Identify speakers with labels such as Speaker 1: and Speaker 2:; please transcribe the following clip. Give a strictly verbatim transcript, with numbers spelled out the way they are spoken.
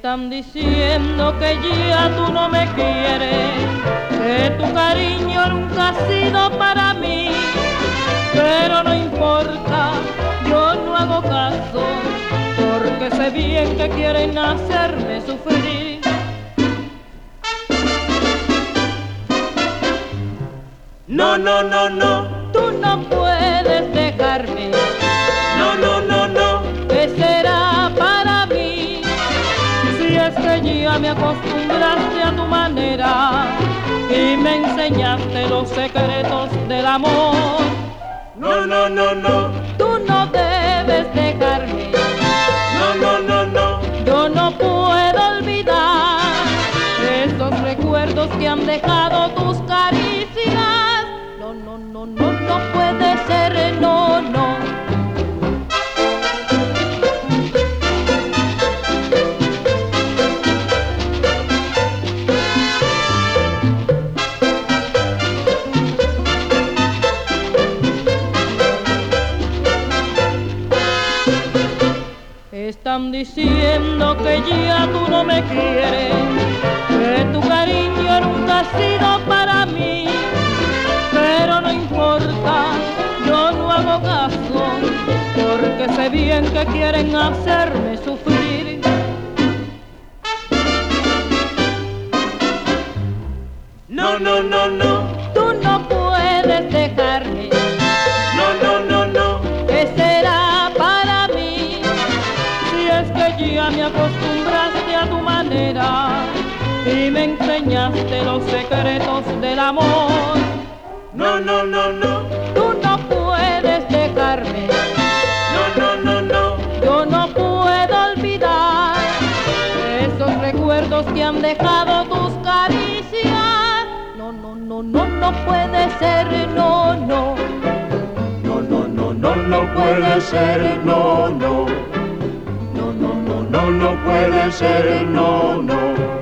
Speaker 1: Están diciendo que ya tú no me quieres, que tu cariño nunca ha sido para mí, pero no importa, yo no hago caso, porque sé bien que quieren hacerme sufrir.
Speaker 2: No, no, no, no,
Speaker 1: tú no puedes dejarme.
Speaker 2: No, no, no, no,
Speaker 1: ¿qué será para mí? Si es que ya me acostumbraste a tu manera y me enseñaste los secretos del amor.
Speaker 2: No, no, no, no,
Speaker 1: tú no debes dejarme.
Speaker 2: No, no, no, no,
Speaker 1: yo no puedo olvidar esos recuerdos que han dejado tus caricias. No, no, no, no, no puede ser, no, no. Están diciendo que ya tú no me quieres, que tu cariño nunca ha sido para mí, pero no importa, yo no hago caso, porque sé bien que quieren hacerme sufrir.
Speaker 2: No, no, no, no,
Speaker 1: tú no puedes dejarme.
Speaker 2: No, no, no, no,
Speaker 1: ¿qué será para mí? Si es que ya me acostumbraste a tu manera y me enseñaste los secretos del amor.
Speaker 2: No, no, no, no,
Speaker 1: tú no puedes dejarme.
Speaker 2: No, no, no, no,
Speaker 1: yo no puedo olvidar esos recuerdos que han dejado tus caricias. No, no, no, no, no puede ser, no, no.
Speaker 2: No, no, no, no, no puede ser, no, no. No, no, no, no, no puede ser, no, no.